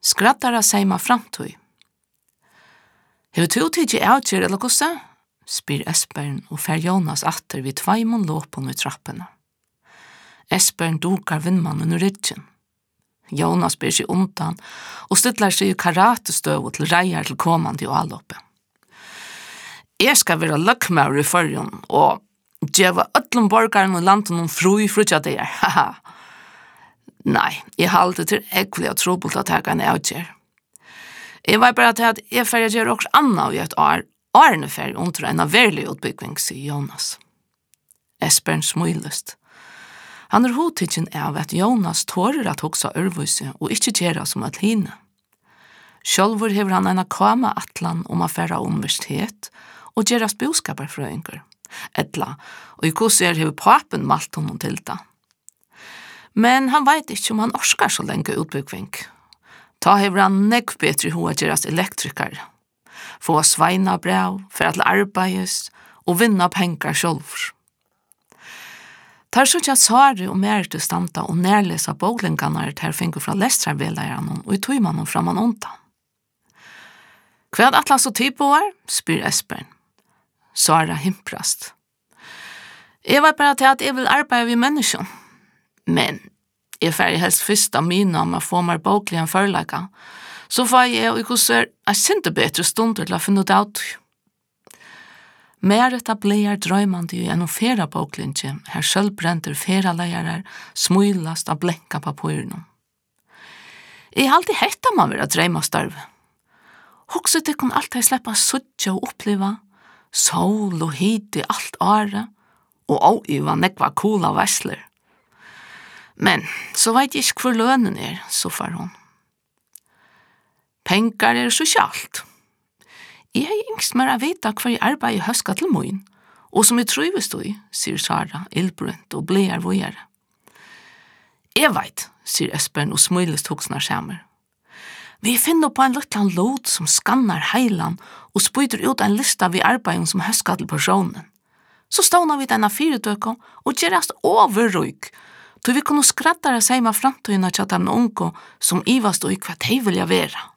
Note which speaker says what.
Speaker 1: Skrattara seima framtøy. Hever du tidsi avgjør eller kossa? Spyr Espern og fer Jonas atter vid tveimon låpon i trappene. Espern dukar vindmannen ur rydgen. Jonas ber seg undan og stidlar seg i karatestøv til reier til komandi og alloppe. Jeg skal være løkkmaur i førjon og djeva öllum borgaren og landen om fru i frutja der. Haha. Nei, jeg halte til ekkelig og trobult at jeg kan avgjør. Jeg var bare til at jeg ferdig gjør også anna i et år, årene ferdig under en verlig utbygging, sier Jonas. Espern smilest. Han hodtidgen av at Jonas tårer at hoksa ørvøyse og ikke gjøre som et hine. Sjølvor hever han en kama atlan om å fære universitet og gjøre boskaperfrøyngur. Etla, og i kosser hever papen malt honom til det. Men han vet ikke om han orskar så lenge utbygging. Ta hever han nekv bedre hoa gjerast elektrikar. Få sveina brev, for at arbeides og vinna pengar sjálfur. Tar så ikke Sari og Merite standa og nærlesa boglingarna ter fingur fra lestrarveleierne og i tøymannen framan undan. Hva atlas og typo var? Spyr Espern. Sara himprast. Jeg var bare til at jeg vil arbeide ved mennesken. Men jeg ferdig helst først av mine om å få meg boklig en førleika, så får jeg og kurser en sinte bedre stund til å finne ut av det. Mer etablerer drøymande i en fera boklinje, her sjølbrenter feraleiere smulast av blenka på pyrene. Jeg har alltid hett om å være drøymastørve. Hokset jeg kunne alltid slippe suttje og oppleve, sol og hit i alt året, og avgiva nekva kola versler. Men så vet jeg ikke hvor lønnen så far hun. Pengar sosialt. Jeg har yngst mer å vite hva jeg arbeider høska til moin, og som jeg trives i, sier Sara, ildbrunt og bleer vågjere. Jeg vet, sier Espern og smilest hoksnar skjermer. Vi finner på en liten låt som skannar heilan og spyter ut en lista vi arbeider som høska til personen. Så stånar vi denne fyrdøkken og gjerast overrøyk, så vi kunne skrattare seima framtøyna tja dem unko som ivast og i hva de vilja vera.